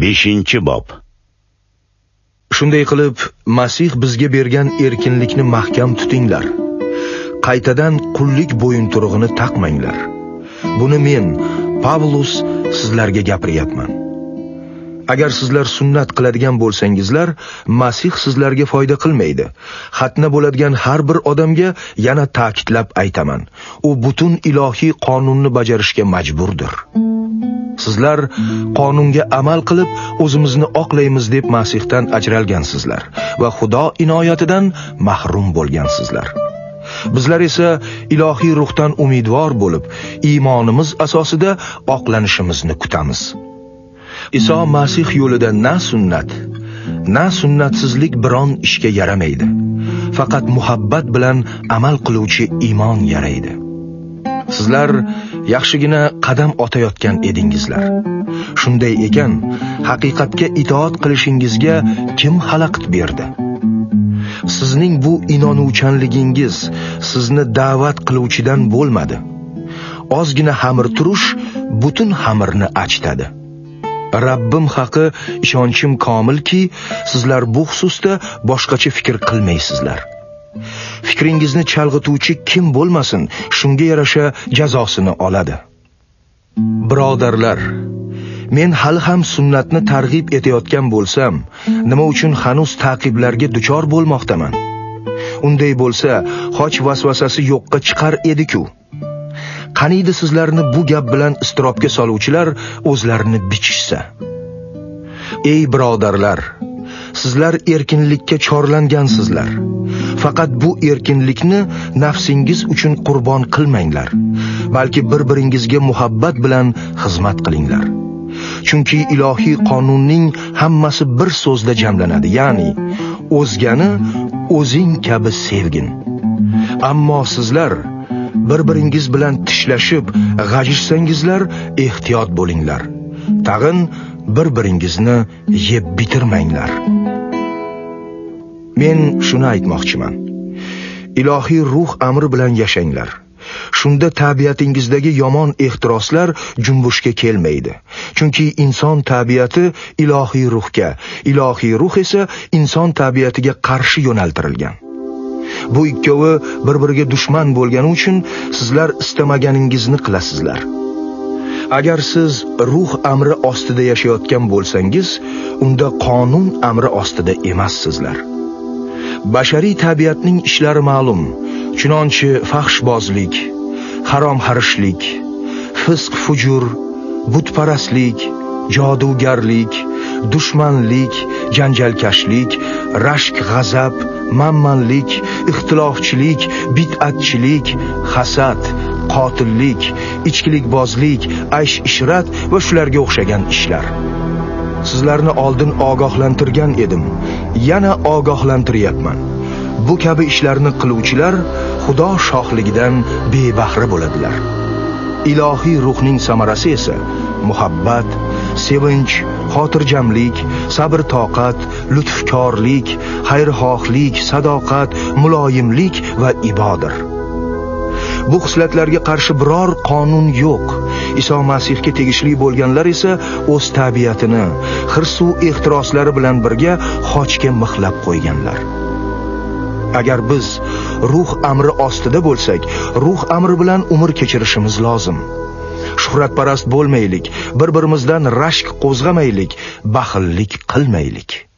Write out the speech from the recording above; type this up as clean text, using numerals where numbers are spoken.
5-bob. Shunday qilib, Masih bizga bergan erkinlikni mahkam tutinglar. Qaytadan qullik bo'yinturug'ini taqmanglar. Buni men, Pavlus, sizlarga gapiryapman. Agar sizlar sunnat qiladigan bo'lsangizlar, Masih sizlarga foyda qilmaydi. Xatna bo'ladigan har bir odamga yana ta'kidlab aytaman, u butun ilohiy qonunni bajarishga majburdir. Sizlar qonunga amal qilib o'zimizni oqlaymiz deb Masihdan ajralgansizlar va Xudo inoyatidan mahrum bo'lgansizlar. Bizlar esa ilohiy ruhdan umidvor bo'lib, iymonimiz asosida oqlanishimizni kutamiz. Iso Masih yo'lida na sunnatsizlik biron ishga yaramaydi. Faqat muhabbat bilan amal qiluvchi iymon yaraydi. Sizlar yaxshigina qadam otayotgan edingizlar. Shunday ekan, haqiqatga itoat qilishingizga kim xalaqit berdi? Sizning bu inonuvchanligingiz sizni da'vat qiluvchidan bo'lmadi. Ozgina xamir turish butun xamirni achitadi. Rabbim haqi ishonchim komilki, sizlar bu xususda boshqacha fikr qilmaysizlar. Fikringizni chalg'ituvchi kim bo'lmasin, shunga yarasha jazosini oladi. Birodarlar, men hali ham sunnatni targ'ib etayotgan bo'lsam, nima uchun hanuz ta'qiblarga duchor bo'lmoqdaman? Unday bo'lsa, xoch vasvasasi yo'qqa chiqar edi-ku. Qaniydi sizlarni bu gap bilan istirobga soluvchilar o'zlarini bichishsa. Ey birodarlar, sizlar erkinlikka chorlangansizlar. Faqat bu erkinlikni nafsingiz uchun qurbon qilmanglar, balki bir-biringizga muhabbat bilan xizmat qilinglar. Chunki ilohiy qonunning hammasi bir so'zda jamlanadi, ya'ni o'zgani o'zing kabi sevgin. Ammo sizlar bir-biringiz bilan tishlashib, g'ajishsangizlar, ehtiyot bo'linglar. Tag'in bir-biringizni yeb bitirmanglar. Men shuni aytmoqchiman. Ilohiy ruh amri bilan yashanglar. Shunda tabiatingizdagi yomon ehtiroslar junbushga kelmaydi. Chunki inson tabiati ilohiy ruhga, ilohiy ruh esa inson tabiatiga qarshi yo'naltirilgan. Bu ikkovi bir-biriga dushman bo'lgani uchun sizlar istamaganingizni qilasizlar. Agar siz ruh amri ostida yashayotgan bo'lsangiz, unda qonun amri ostida emassizlar. Bashariy tabiatning ishlari ma'lum. Chunonchi fahshbozlik, harom-harishlik, fisq-fujur, butparastlik, jodugarlik, dushmanlik, janjalkashlik, rashk-g'azab, manmanlik, ixtilofchilik, bid'atchilik, hasad, qotillik, ichkilikbozlik, aysh-ishrat va shularga o'xshagan ishlar. Sizlarni oldin ogohlantirgan edim, yana ogohlantiryapman. Bu kabi ishlarni qiluvchilar Xudo shohligidan bebahra bo'ladilar. Ilohiy ruhning samarasi esa muhabbat, sevinch, xotirjamlik, sabr-toqat, lutfkorlik, xayrixohlik, sadoqat, muloyimlik va ibodir. Bu xislatlarga qarshi biror qonun yo'q. Iso Masihga tegishli bo'lganlar esa o'z tabiatini hirs-u ehtiroslari bilan birga xochga mixlab qo'yganlar. Agar biz ruh amri ostida bo'lsak, ruh amri bilan umr kechirishimiz lozim. Shuhratparast bo'lmaylik, bir-birimizdan rashk qo'zg'amaylik, baxillik qilmaylik.